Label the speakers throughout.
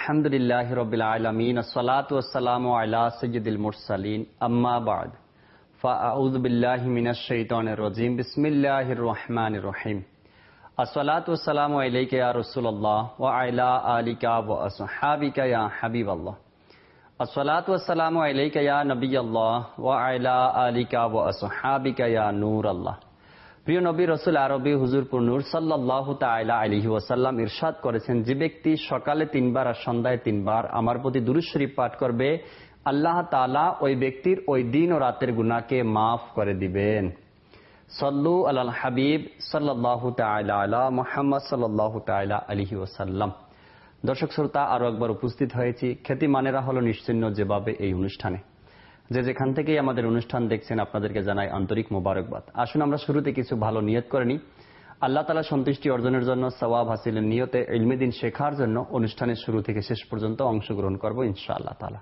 Speaker 1: আলহামদুলিল্লাহি রাব্বিল আলামিন আসসালাতু ওয়াসসালামু আলা সাইয়্যিদিল মুরসালিন আম্মা বা'দ ফাআউযু বিল্লাহি মিনাশ শাইতানির রাজীম বিসমিল্লাহির রহমানির রহিম আসসালাতু ওয়াসসালামু আলাইকা ইয়া রাসূলুল্লাহ ওয়া আলা আলিকা ওয়া আসহাবিকা ইয়া হাবিবাল্লাহ আসসালাতু ওয়াসসালামু আলাইকা ইয়া নবিয়াল্লাহ ওয়া আলা আলিকা ওয়া আসহাবিকা ইয়া নূরাল্লাহ। প্রিয় নবী রাসূল আরবি হুজুরপুর নূর সাল্লাল্লাহু তাআলা আলাইহি ওয়াসাল্লাম ইরশাদ করেছেন, যে ব্যক্তি সকালে 3 বার আর সন্ধ্যায় 3 বার আমার প্রতি দুরূদ শরীফ পাঠ করবে, আল্লাহ তাআলা ওই ব্যক্তির ওই দিন ও রাতের গুনাহকে মাফ করে দিবেন। সাল্লু আলাল হাবিব সাল্লাল্লাহু তাআলা আলা মুহাম্মদ সাল্লাল্লাহু তাআলা আলাইহি ওয়াসাল্লাম। দর্শক শ্রোতা, আরো একবার উপস্থিত হয়েছি খ্যাতিমানেরা হলো নিশ্চিহ্ন যেভাবে এই অনুষ্ঠানে। যে যেখান থেকেই আমাদের অনুষ্ঠান দেখছেন আপনাদেরকে জানাই আন্তরিক মোবারকবাদ। আসুন আমরা শুরুতে কিছু ভালো নিয়ত করে নিই। আল্লাহ তাআলা সন্তুষ্টি অর্জনের জন্য, সওয়াব হাসিলের নিয়তে ইলমে দ্বীন শেখার জন্য অনুষ্ঠানের শুরু থেকে শেষ পর্যন্ত অংশগ্রহণ করব ইনশাআল্লাহ তাআলা।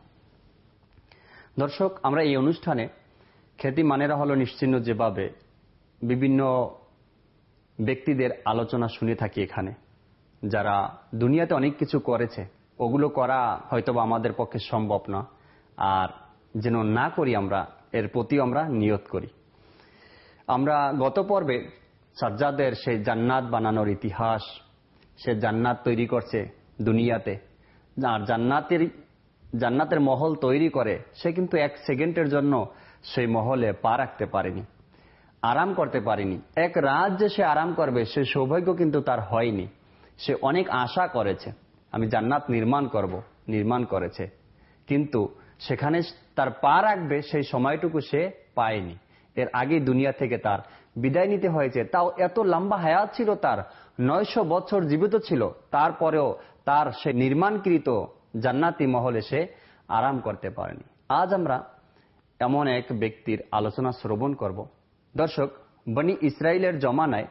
Speaker 1: দর্শক, আমরা এই অনুষ্ঠানে খ্যাতিমানেরা হলো নিশ্চিহ্ন যেভাবে বিভিন্ন ব্যক্তিদের আলোচনা শুনে থাকি এখানে, যারা দুনিয়াতে অনেক কিছু করেছে, ওগুলো করা হয়তো আমাদের পক্ষে সম্ভব না, আর যেন না করি আমরা এর প্রতি আমরা নিয়ত করি। আমরা গত পর্বে সাজ্জাদের সেই জান্নাত বানানোর ইতিহাস, সে জান্নাত তৈরি করছে দুনিয়াতে, আর জান্নাতের মহল তৈরি করে সে কিন্তু 1 সেকেন্ডের জন্য সেই মহলে পা রাখতে পারেনি, আরাম করতে পারেনি। 1 রাত যে সে আরাম করবে সে সৌভাগ্য কিন্তু তার হয়নি। সে অনেক আশা করেছে, আমি জান্নাত নির্মাণ করেছে, কিন্তু সেখানে তার পা রাখবে সেই সময়টুকু সে পায়নি। এর আগে দুনিয়া থেকে তার বিদায় নিতে হয়েছে। তাও এত লম্বা হায়াত ছিল তার, 900 বছর জীবিত ছিল, তারপরেও তার সে নির্মাণকৃত জান্নাতি মহলে সে আরাম করতে পারেনি। আজ আমরা এমন এক ব্যক্তির আলোচনা শ্রবণ করব। দর্শক, বনি ইসরায়েলের জমানায়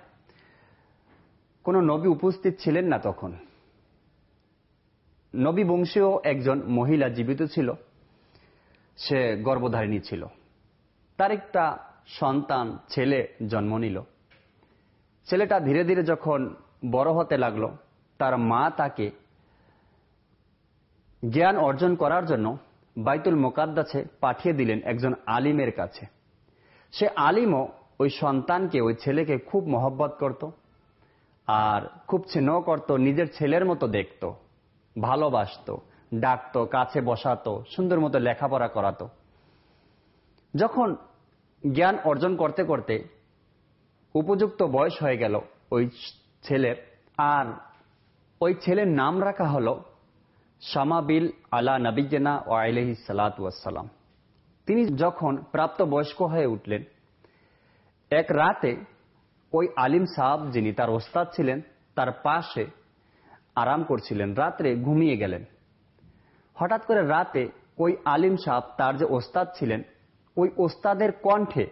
Speaker 1: কোন নবী উপস্থিত ছিলেন না। তখন নবী বংশীয় একজন মহিলা জীবিত ছিল, সে গর্ভধারিণী ছিল। তার একটা সন্তান ছেলে জন্ম নিল। ছেলেটা ধীরে ধীরে যখন বড় হতে লাগলো, তার মা তাকে জ্ঞান অর্জন করার জন্য বাইতুল মুকাদ্দাসে পাঠিয়ে দিলেন একজন আলিমের কাছে। সে আলিমও ওই সন্তানকে, ওই ছেলেকে খুব মহব্বত করত আর খুব স্নেহ করত, নিজের ছেলের মতো দেখত, ভালোবাসতো, ডাকতো, কাছে বসাতো, সুন্দর মতো লেখাপড়া করাতো। যখন জ্ঞান অর্জন করতে করতে উপযুক্ত বয়স হয়ে গেল ওই ছেলের, আর ওই ছেলের নাম রাখা হলো শামাবিল আলা নবিয়্যিনা ওয়া আলাইহিস সালাতু ওয়াসসালাম। তিনি যখন প্রাপ্তবয়স্ক হয়ে উঠলেন, এক রাতে ওই আলিম সাহেব, যিনি তার ওস্তাদ ছিলেন, তার পাশে আরাম করছিলেন, রাত্রে ঘুমিয়ে গেলেন। হঠাৎ করে রাতে ওই আলিম সাহেব, তার যে ওস্তাদ ছিলেন, ওই ওস্তাদের কণ্ঠে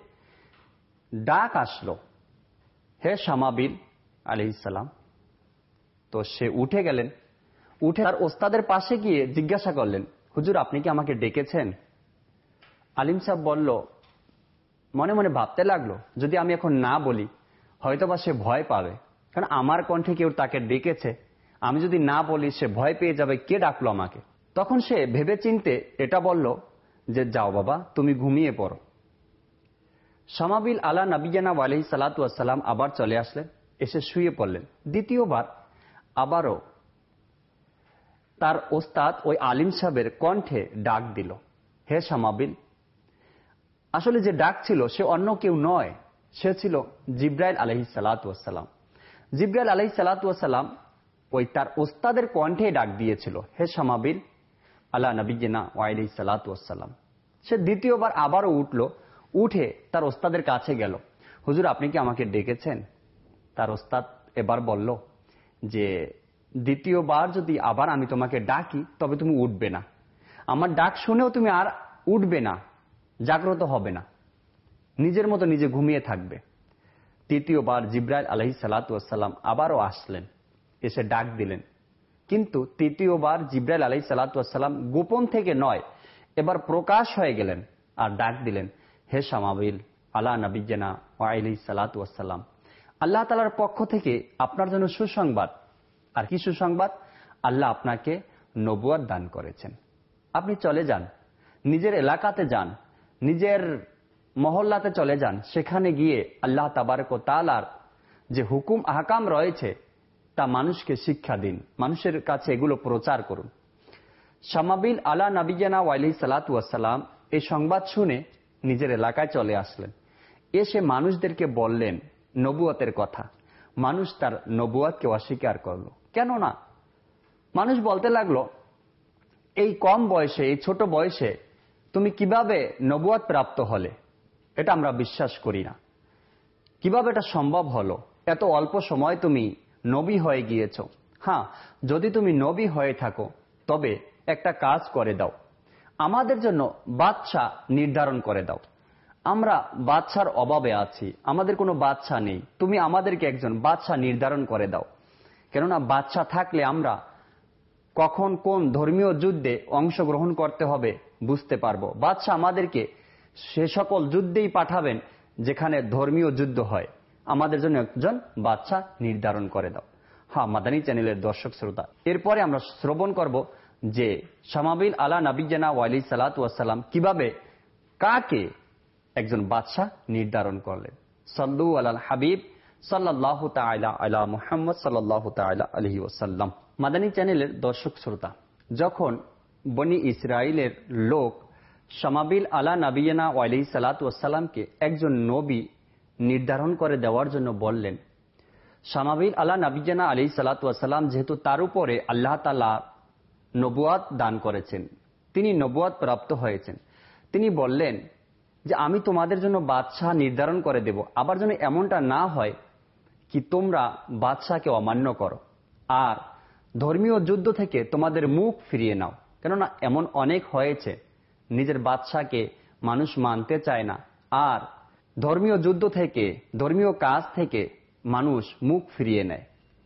Speaker 1: ডাক আসলো, হে শামাবিল আলাইহিস সালাম। তো সে উঠে গেলেন, উঠে তার ওস্তাদের পাশে গিয়ে জিজ্ঞাসা করলেন, হুজুর আপনি কি আমাকে ডেকেছেন? আলিম সাহেব বলল, মনে মনে ভাবতে লাগলো, যদি আমি এখন না বলি হয়তোবা সে ভয় পাবে, কারণ আমার কণ্ঠে কেউ তাকে ডেকেছে, আমি যদি না বলি সে ভয় পেয়ে যাবে, কে ডাকলো আমাকে। তখন সে ভেবে চিনতে এটা বলল যে, যাও বাবা, তুমি ঘুমিয়ে পড়ো। শামাবিল আলা নবিয়্যিনা ওয়া আলাইহিস সালাতু ওয়াসসালাম আবার চলে আসলেন, এসে শুয়ে পড়লেন। দ্বিতীয়বার আবারও তার ওস্তাদ ওই আলিম সাহেবের কণ্ঠে ডাক দিল, হে শামাবিল। আসলে যে ডাক ছিল সে অন্য কেউ নয়, সে ছিল জিবরাইল আলাইহিস সালাতু ওয়াসসালাম। জিবরাইল আলাইহিস সালাতু ওয়াসসালাম ওই তার ওস্তাদের কণ্ঠে ডাক দিয়েছিল, হে শামাবিল আলা নবিয়্যিনা ওয়া আলাইহিস সালাতু ওয়াসসালাম। সে দ্বিতীয়বার আবারও উঠল, উঠে তার ওস্তাদের কাছে গেল, হুজুর আপনি কি আমাকে ডেকেছেন? তার ওস্তাদ এবার বলল যে, দ্বিতীয়বার যদি আবার আমি তোমাকে ডাকি তবে তুমি উঠবে না, আমার ডাক শুনেও তুমি আর উঠবে না, জাগ্রত হবে না, নিজের মতো নিজে ঘুমিয়ে থাকবে। তৃতীয়বার জিবরাইল আলাইহিস সালাতু ওয়াসসালাম আবারও আসলেন, এসে ডাক দিলেন, কিন্তু তৃতীয়বার জিবরাইল আলাইহিস সালাতু ওয়াসসালাম গোপন থেকে নয়, এবার প্রকাশ হয়ে গেলেন আর ডাক দিলেন, হে শামাবিল আলা নবিয়্যিনা ওয়া আলাইহিস সালাতু ওয়াসসালাম, আল্লাহ তাআলার পক্ষ থেকে আপনার জন্য সুসংবাদ। আর কি সুসংবাদ? আল্লাহ আপনাকে নবুয়ত দান করেছেন। আপনি চলে যান, নিজের এলাকাতে যান, নিজের মহল্লাতে চলে যান, সেখানে গিয়ে আল্লাহ তাবারক ওয়া তাআলার যে হুকুম আহকাম রয়েছে তা মানুষকে শিক্ষা দিন, মানুষের কাছে এগুলো প্রচার করুন। শামাবিল আলা নবিয়ানা আলাইহিস সালাতু ওয়াস সালাম এই সংবাদ শুনে নিজের এলাকায় চলে আসলেন। এসে মানুষদেরকে বললেন নবুয়তের কথা। মানুষ তার নবুয়তকে অস্বীকার করলো। কেন না? মানুষ বলতে লাগলো, এই কম বয়সে, এই ছোট বয়সে তুমি কিভাবে নবুয়ত প্রাপ্ত হলে? এটা আমরা বিশ্বাস করি না। কিভাবে এটা সম্ভব হলো? এত অল্প সময় তুমি নবী হয়ে গিয়েছো। হ্যাঁ, যদি তুমি নবী হয়ে থাকো তবে একটা কাজ করে দাও, আমাদের জন্য বাদশা নির্ধারণ করে দাও। আমরা বাদশার অভাবে আছি, আমাদের কোনো বাদশা নেই, তুমি আমাদেরকে একজন বাদশা নির্ধারণ করে দাও। কেননা বাদশা থাকলে আমরা কখন কোন ধর্মীয় যুদ্ধে অংশগ্রহণ করতে হবে বুঝতে পারবো। বাদশা আমাদেরকে সে সকল যুদ্ধেই পাঠাবেন যেখানে ধর্মীয় যুদ্ধ হয়। আমাদের জন্য একজন বাদশা নির্ধারণ করে দাও। হ্যাঁ, মাদানী চ্যানেলের দর্শক শ্রোতা, এরপরে আমরা শ্রবণ করব যে শামাবিল আলা নবিয়ানা আলাইহিস সালাতু ওয়াস সালাম কিভাবে কাকে একজন বাদশা নির্ধারণ করলেন। সাল্লু আলাল হাবিব সাল্লাল্লাহু তাআলা আলা মুহাম্মদ সাল্লাল্লাহু তাআলা আলাইহি ওয়াসাল্লাম। মাদানী চ্যানেলের দর্শক শ্রোতা, যখন বনি ইসরাইলের লোক শামাবিল আলা নবিয়ানা আলাইহিস সালাতু ওয়াস সালামকে একজন নবী নির্ধারণ করে দেওয়ার জন্য বললেন, শামাবিল আলা নবিয়ানা আলাইহিস সালাতু ওয়াস সালাম যেহেতু তার উপরে আল্লাহ তাআলা নবুয়ত দান করেছেন, তিনি নবুয়ত প্রাপ্ত হয়েছেন, তিনি বললেন যে আমি তোমাদের জন্য বাদশাহ নির্ধারণ করে দেব, আবার যেন এমনটা না হয় কি তোমরা বাদশাকে অমান্য করো আর ধর্মীয় যুদ্ধ থেকে তোমাদের মুখ ফিরিয়ে নাও। কেননা এমন অনেক হয়েছে, নিজের বাদশাকে মানুষ মানতে চায় না আর ধর্মীয় যুদ্ধ থেকে, ধর্মীয় কাজ থেকে মানুষ মুখ ফিরিয়ে নেয়।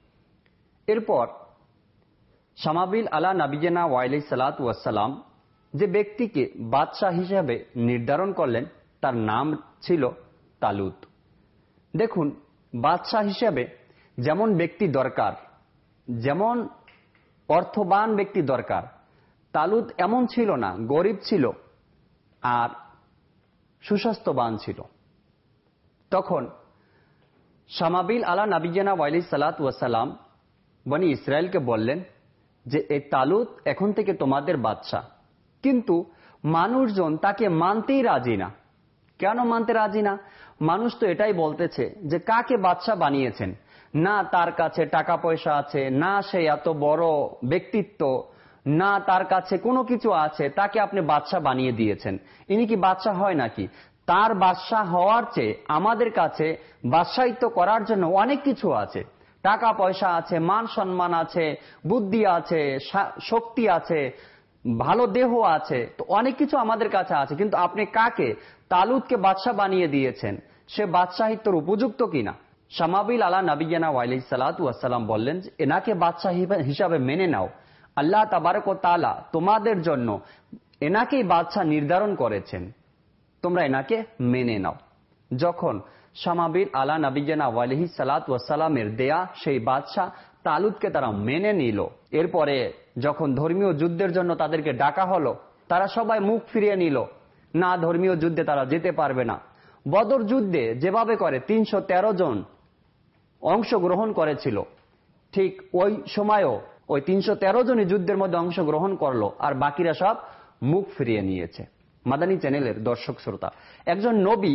Speaker 1: এরপর শামাবিল আলা নবিয়ানা আলাইহিস সালাতু ওয়াস সালাম যে ব্যক্তিকে বাদশাহ হিসেবে নির্ধারণ করলেন তার নাম ছিল তালুত। দেখুন, বাদশাহ হিসেবে যেমন ব্যক্তি দরকার, যেমন অর্থবান ব্যক্তি দরকার, তালুত এমন ছিল না, গরিব ছিল আর সুস্বাস্থ্যবান ছিল। তখন শামাবিল আলা নবিয়ানা আলাইহিস সালাতু ওয়াস সালাম বনি ইসরায়েলকে বললেন যে এই তালুত এখন থেকে তোমাদের বাদশাহ। কিন্তু মানুষজন তাকে মানতেই রাজি না। কেন মানতে রাজি না? মানুষ তো এটাই বলতেছে যে কাকে বাদশাহ বানিয়েছেন? না তার কাছে টাকা পয়সা আছে, না সে এত বড় ব্যক্তিত্ব, না তার কাছে কোনো কিছু আছে, তাকে আপনি বাদশাহ বানিয়ে দিয়েছেন। ইনি কি বাদশাহ হয় নাকি? তার বাদশাহ হওয়ার চেয়ে আমাদের কাছে বাদশাহিত্ব করার জন্য অনেক কিছু আছে, টাকা পয়সা আছে, মান সম্মান আছে, বুদ্ধি আছে, শক্তি আছে, ভালো দেহ আছে, তো অনেক কিছু আমাদের কাছে আছে। কিন্তু আপনি কাকে, তালুতকে বাদশাহ বানিয়ে দিয়েছেন, সে বাদশাহিত্যর উপযুক্ত কিনা? শামাবিল আলা নবিয়ানা আলাইহিস সালাতু ওয়াস সালাম বললেন যে এনাকে বাদশাহ হিসাবে মেনে নাও। আল্লাহ তাবারক ওয়া তাআলা তোমাদের জন্য এনাকেই বাদশাহ নির্ধারণ করেছেন, তোমরা এনাকে মেনে নাও। যখন শামাবিল আলা নবিয়ানা আলাইহিস সালাতু ওয়াস সালামের দেয়া সেই বাদশাহ তালুতকে তারা মেনে নিল, এরপরে যখন ধর্মীয় যুদ্ধের জন্য তাদেরকে ডাকা হলো, তারা সবাই মুখ ফিরিয়ে নিল, না ধর্মীয় যুদ্ধে তারা যেতে পারবে না। বদর যুদ্ধে যেভাবে করে 313 জন অংশগ্রহণ করেছিল, ঠিক ওই সময়ও ওই 313 জনই যুদ্ধের মধ্যে অংশগ্রহণ করলো আর বাকিরা সব মুখ ফিরিয়ে নিয়েছে। মাদানী চ্যানেলের দর্শক শ্রোতা, একজন নবী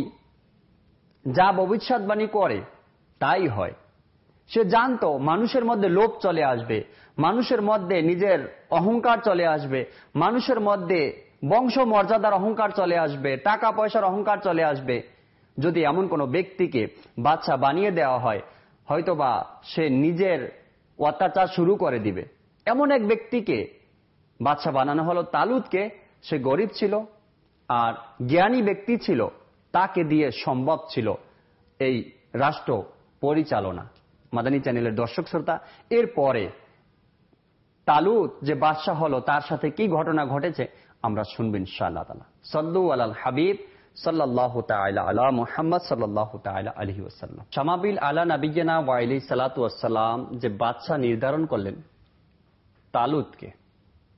Speaker 1: যা ভবিষ্যৎবাণী করে তাই হয়। সে জানতো মানুষের মধ্যে লোভ চলে আসবে, মানুষের মধ্যে নিজের অহংকার চলে আসবে, মানুষের মধ্যে বংশ মর্যাদার অহংকার চলে আসবে, টাকা পয়সার অহংকার চলে আসবে। যদি এমন কোনো ব্যক্তিকে বাদশা বানিয়ে দেওয়া হয়, হয়তোবা সে নিজের অত্যাচার শুরু করে দিবে। এমন এক ব্যক্তিকে বাদশা বানানো হলো তালুতকে। সে গরিব ছিল আর জ্ঞানী ব্যক্তি ছিল, তাকে দিয়ে সম্ভব ছিল এই রাষ্ট্র পরিচালনা। মাদানী চ্যানেলের দর্শক শ্রোতা, এরপরে তালুত যে বাদশাহ হলো তার সাথে কি ঘটনা ঘটেছে আমরা শুনবো ইনশাআল্লাহ তাআলা। সাল্লু আলাল হাবিব সাল্লাল্লাহু তাআলা আলা মুহাম্মদ সাল্লাল্লাহু তাআলা আলাইহি ওয়াসাল্লাম। শামাবিল আলা নবিয়ানা আলাইহিস সালাতু ওয়াস সালাম যে বাদশাহ নির্ধারণ করলেন তালুতকে,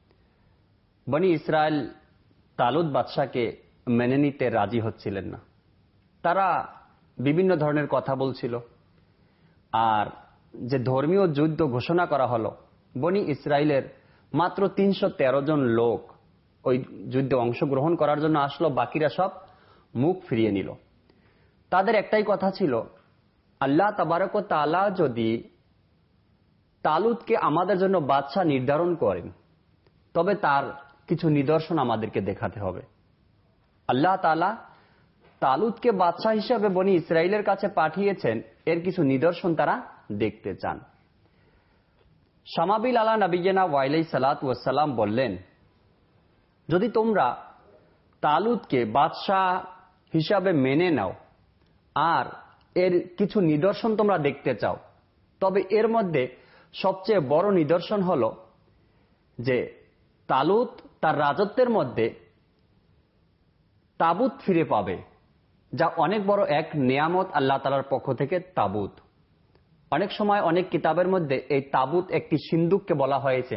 Speaker 1: বনি ইসরায়েল তালুত বাদশাকে মেনে নিতে রাজি হচ্ছিলেন না। তারা বিভিন্ন ধরনের কথা বলছিল। আর যে ধর্মীয় যুদ্ধ ঘোষণা করা হলো, বনি ইসরায়েলের মাত্র 313 জন লোক ওই যুদ্ধে অংশগ্রহণ করার জন্য আসলো, বাকিরা সব মুখ ফিরিয়ে নিল। তাদের একটাই কথা ছিল, আল্লাহ তাবারক ওয়া তাআলা যদি তালুতকে আমাদের জন্য বাদশা নির্ধারণ করেন, তবে তার কিছু নিদর্শন আমাদেরকে দেখাতে হবে। আল্লাহ তাআলা তালুতকে বাদশা হিসেবে বনি ইসরায়েলের কাছে পাঠিয়েছেন, এর কিছু নিদর্শন তারা দেখতে চান। শামাবিল আলা নবিয়্যিনা ওয়া আলাইহিস সালাতু ওয়াস সালাম বললেন, যদি তোমরা তালুতকে বাদশা হিসাবে মেনে নাও আর এর কিছু নিদর্শন তোমরা দেখতে চাও, তবে এর মধ্যে সবচেয়ে বড় নিদর্শন হল যে তালুত তার রাজত্বের মধ্যে তাবুত ফিরে পাবে, যা অনেক বড় এক নিয়ামত আল্লাহ তাআলার পক্ষ থেকে। তাবুত অনেক সময় অনেক কিতাবের মধ্যে এই তাবুত একটি সিন্দুককে বলা হয়েছে।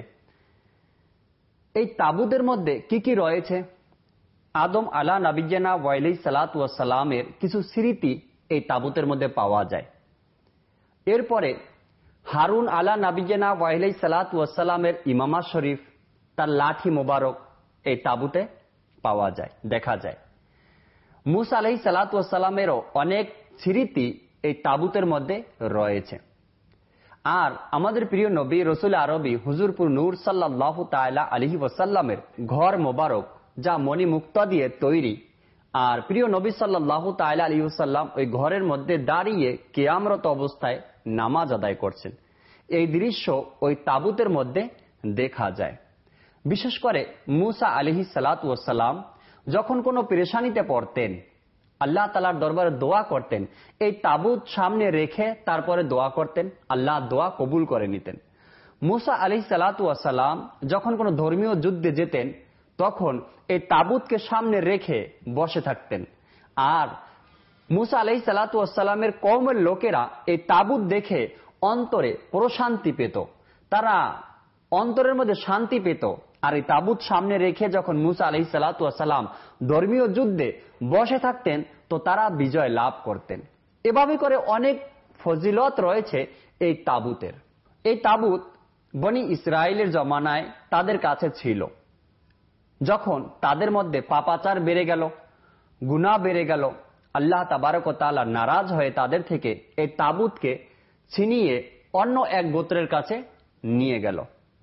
Speaker 1: এই তাবুতের মধ্যে কি কি রয়েছে? আদম আলা নবিয়্যিনা ওয়া আলাইহিস সালাতু ওয়াস সালামের কিছু স্মৃতি এই তাবুতের মধ্যে পাওয়া যায়। এরপরে হারুন আলা নবিয়্যিনা ওয়া আলাইহিস সালাতু ওয়াস সালামের ইমামা শরীফ, তার লাঠি মোবারক এই তাবুতে পাওয়া যায়, দেখা যায়। মুসা আলাইহিস সালাতু ওয়াস সালামেরও অনেক স্মৃতি এই তাবুতের মধ্যে রয়েছে। আর আমাদের প্রিয় নবী রাসূল আরবি হুজুরপুর নূর সাল্লাল্লাহু তাআলা আলাইহি ওয়াসাল্লামের ঘর মোবারক, যা মণি মুক্তা দিয়ে তৈরি, আর প্রিয় নবী সাল্লাল্লাহু তাআলা আলাইহি ওয়াসাল্লাম ওই ঘরের মধ্যে দাঁড়িয়ে কিয়ামরত অবস্থায় নামাজ আদায় করছেন, এই দৃশ্য ওই তাবুতের মধ্যে দেখা যায়। বিশেষ করে মুসা আলাইহিস সালাতু ওয়াস সালাম যখন কোনো পেরেশানিতে পড়তেন, আল্লাহ তাআলার দরবারে দোয়া করতেন, এই তাবুত সামনে রেখে তারপরে দোয়া করতেন, আল্লাহ দোয়া কবুল করে নিতেন। মুসা আলাইহিস সালাতু ওয়াস সালাম যখন কোনো ধর্মীয় যুদ্ধে যেতেন, তখন এই তাবুতকে সামনে রেখে বসে থাকতেন। আর মুসা আলাইহিস সালাতু ওয়াস সালামের কওমের লোকেরা এই তাবুত দেখে অন্তরে প্রশান্তি পেত, তারা অন্তরের মধ্যে শান্তি পেত। আর এই তাবুত সামনে রেখে যখন মুসা আলাইহিস সালাতু ওয়াস সালাম ধর্মীয় যুদ্ধে বসে থাকতেন, তো তারা বিজয় লাভ করতেন। এভাবে করে অনেক ফজিলত রয়েছে এই তাবুতের। এই তাবুত বনি ইসরায়েলের জমানায় তাদের কাছে ছিল। যখন তাদের মধ্যে পাপাচার বেড়ে গেল, গুনাহ বেড়ে গেল, আল্লাহ তাবারক ওয়া তাআলা নারাজ হয়ে তাদের থেকে এই তাবুতকে ছিনিয়ে অন্য এক গোত্রের কাছে নিয়ে গেল।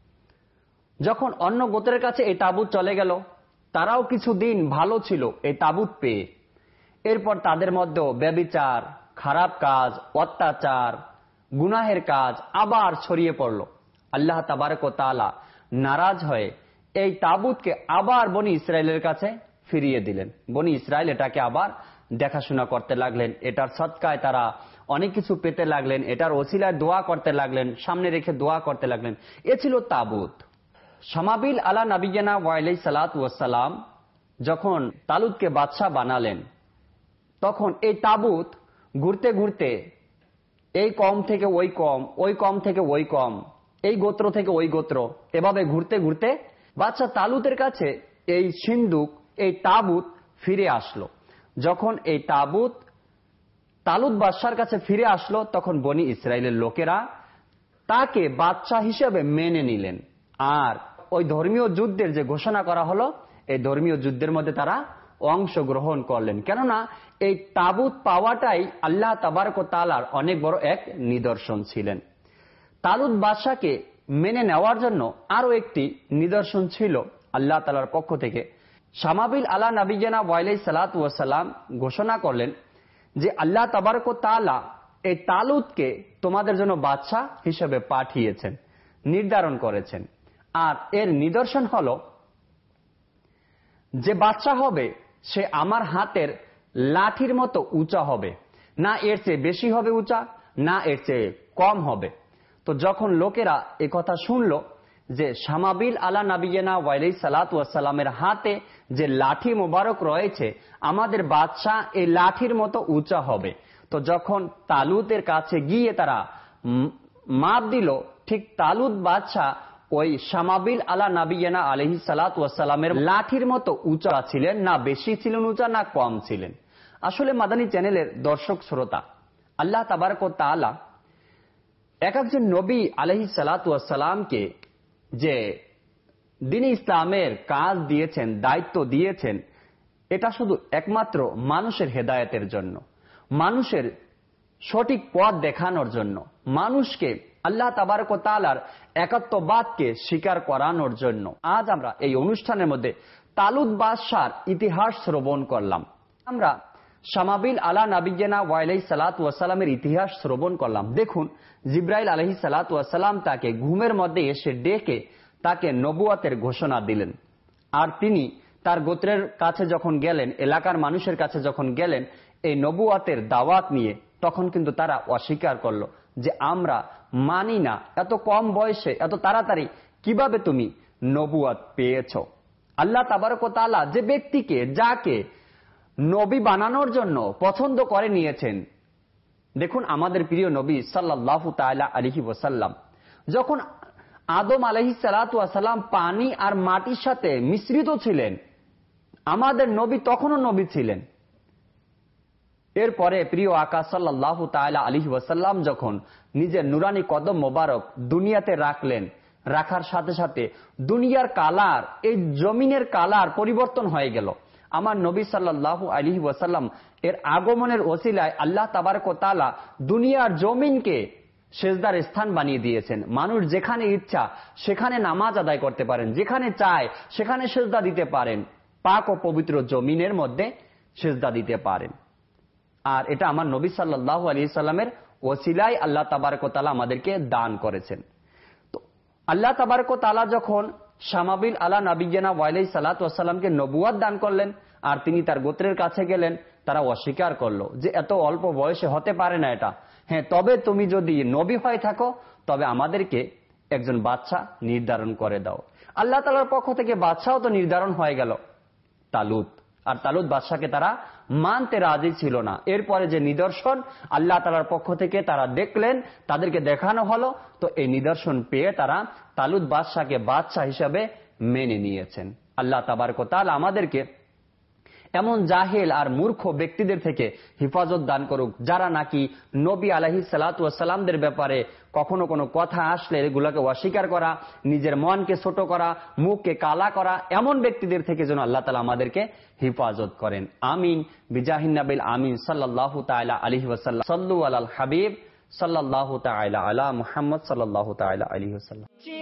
Speaker 1: যখন অন্য গোত্রের কাছে এই তাবুত চলে গেল, তারাও কিছুদিন ভালো ছিল এই তাবুত পেয়ে। এরপর তাদের মধ্যে ব্যভিচার, খারাপ কাজ, অত্যাচার, গুনাহের কাজ আবার ছড়িয়ে পড়ল। আল্লাহ তাবারক ওয়া তাআলা নারাজ হয়ে এই তাবুতকে আবার বনি ইসরায়েলের কাছে ফিরিয়ে দিলেন। বনি ইসরায়েল এটাকে আবার দেখাশোনা করতে লাগলেন, এটার সদকায় তারা অনেক কিছু পেতে লাগলেন, এটার ওসিলায় দোয়া করতে লাগলেন, সামনে রেখে দোয়া করতে লাগলেন। এ ছিল তাবুত। শামাবিল আলা নবিয়্যিনা ওয়া আলাইহিস সালাতু ওয়াস সালাম যখন তালুতকে বাদশা বানালেন, তখন এই তাবুত ঘুরতে ঘুরতে এই কম থেকে ওই কম, ওই কম থেকে ওই কম, এই গোত্র থেকে ওই গোত্র, এভাবে ঘুরতে ঘুরতে বাদশা তালুতের কাছে এই সিন্দুক, এই তাবুত ফিরে আসলো। যখন এই তাবুত তালুত বাদশার কাছে ফিরে আসলো, তখন বনি ইসরায়েলের লোকেরা তাকে বাদশা হিসেবে মেনে নিলেন। আর ওই ধর্মীয় যুদ্ধের যে ঘোষণা করা হলো, এই ধর্মীয় যুদ্ধের মধ্যে তারা অংশগ্রহণ করলেন। কেননা এই তাবুত পাওয়াটাই আল্লাহ তাবারক ওয়া তাআলার অনেক বড় এক নিদর্শন ছিলেন। তালুত বাদশাকে মেনে নেওয়ার জন্য আরো একটি নিদর্শন ছিল আল্লাহ তাআলার পক্ষ থেকে। শামাবিল আলা নবিয়্যিনা ওয়া আলাইহিস সালাতু ওয়াস সালাম ঘোষণা করলেন যে আল্লাহ তাবারক ওয়া তাআলা এই তালুতকে তোমাদের জন্য বাদশা হিসেবে পাঠিয়েছেন, নির্ধারণ করেছেন। আর এর নিদর্শন হলো যে বাদশা হবে সে আমার হাতের লাঠির মতো উঁচা হবে, না এর চেয়ে বেশি হবে উঁচা, না এর চেয়ে কম হবে। তো যখন লোকেরা এই কথা শুনলো যে শামাবিল আলা নবিয়্যিনা ওয়া আলাইহিস সালাতু ওয়াস সালামের হাতে যে লাঠি মোবারক রয়েছে, আমাদের বাদশা এই লাঠির মতো উঁচা হবে। তো যখন তালুতের কাছে গিয়ে তারা মাপ দিল, ঠিক তালুত বাদশা ওই শামাবিল আলা নাবিয়ানা আলাইহিস সালাতু ওয়াস সালামের লাঠির মতো উঁচা ছিলেন না, বেশি ছিলেন উঁচা না কম ছিলেন। আসলে মাদানী চ্যানেলের দর্শক শ্রোতা, আল্লাহ তাবারক ওয়া তাআলা এক একজন নবী আলাইহিস সালাতু ওয়াস সালামকে যে দ্বীন ইসলামের কাজ দিয়েছেন, দায়িত্ব দিয়েছেন, এটা শুধু একমাত্র মানুষের হেদায়েতের জন্য, মানুষের সঠিক পথ দেখানোর জন্য, মানুষকে আল্লাহ তাবারক ওয়া তাআলার একাত্মবাদকে স্বীকার করানোর জন্য। আজ আমরা এই অনুষ্ঠানের মধ্যে তালুত বাদশার ইতিহাস শ্রবণ করলাম। আমরা শামাবিল আলা নাবিয়্যিনা ওয়া আলাইহিস সালাতু ওয়াস সালামের ইতিহাস শ্রবণ করলাম। দেখুন, জিবরাইল আলাইহিস সালাতু ওয়াস সালাম তাকে ঘুমের মধ্যে এসে ডেকে তাকে নবুয়তের ঘোষণা দিলেন। আর তিনি তার গোত্রের কাছে যখন গেলেন, এলাকার মানুষের কাছে যখন গেলেন এই নবুয়তের দাওয়াত নিয়ে, তখন কিন্তু তারা অস্বীকার করলো যে আমরা মানি না, এত কম বয়সে এত তাড়াতাড়ি কিভাবে তুমি নবুয়ত পেয়েছ। আল্লাহ তাবারক ওয়া তাআলা যে ব্যক্তিকে, যাকে নবী বানানোর জন্য পছন্দ করে নিয়েছেন। দেখুন, আমাদের প্রিয় নবী সাল্লাল্লাহু তাআলা আলাইহি ওয়াসাল্লাম যখন আদম আলাইহিস সালাতু ওয়াস সালাম পানি আর মাটির সাথে মিশ্রিত ছিলেন, আমাদের নবী তখনও নবী ছিলেন। এরপরে প্রিয় আকা সাল্লাল্লাহু তাআলা আলাইহি ওয়াসাল্লাম যখন নিজের নুরানি কদম মোবারক দুনিয়াতে রাখলেন, রাখার সাথে সাথে দুনিয়ার কালার, এই জমিনের কালার পরিবর্তন হয়ে গেল। আমার নবী সাল্লাল্লাহু আলাইহি ওয়াসাল্লাম এর আগমনের ওসিলায় আল্লাহ তাবারক ওয়া তাআলা দুনিয়ার জমিনকে সেজদার স্থান বানিয়ে দিয়েছেন। মানুষ যেখানে ইচ্ছা সেখানে নামাজ আদায় করতে পারেন, যেখানে চায় সেখানে সেজদা দিতে পারেন, পাক ও পবিত্র জমিনের মধ্যে সেজদা দিতে পারেন। আর এটা আমার নবী সাল্লাল্লাহু আলাইহি সাল্লামের ওসিলায় আল্লাহ তাবারক ওয়া তাআলা আমাদেরকে দান করেছেন। তো আল্লাহ তাবারক ওয়া তাআলা যখন শামাবিল আলা নাবিয়্যিনা ওয়া আলাইহিস সালাতু ওয়াস সালামকে নবুয়ত দান করলেন, আর তিনি তার গোত্রের কাছে গেলেন, তারা অস্বীকার করলো যে এত অল্প বয়সে হতে পারে না এটা। হ্যাঁ, তবে তুমি যদি নবী হয়ে থাকো তবে আমাদেরকে একজন বাদশা নির্ধারণ করে দাও। আল্লাহ তাআলার পক্ষ থেকে বাদশাও তো নির্ধারণ হয়ে গেল, তালুত। আর তালুত বাদশাকে তারা মানতে রাজি ছিল না। এরপরে যে নিদর্শন আল্লাহ তাআলার পক্ষ থেকে তারা দেখলেন, তাদেরকে দেখানো হলো, তো এই নিদর্শন পেয়ে তারা তালুত বাদশাকে বাদশা হিসাবে মেনে নিয়েছেন। আল্লাহ তাবারক ওয়া তাআলা আমাদেরকে এমন জাহেল আর মূর্খ ব্যক্তিদের থেকে হেফাজত দান করুক, যারা নাকি নবী আলাইহিস সালাতু ওয়াস সালামদের ব্যাপারে কখনো কোনো কথা আসলে এগুলোকে অস্বীকার করা, নিজের মনকে ছোট করা, মুখকে কালা করা, এমন ব্যক্তিদের থেকে যেন আল্লাহ তাআলা আমাদেরকে হেফাজত করেন। আমিন বিজাহিন নবিল আমিন সাল্লাল্লাহু তাআলা আলাইহি ওয়াসাল্লাম। সাল্লু আলাল হাবিব সাল্লাল্লাহু তাআলা আলা মুহাম্মদ সাল্লাল্লাহু তাআলা আলাইহি ওয়াসাল্লাম।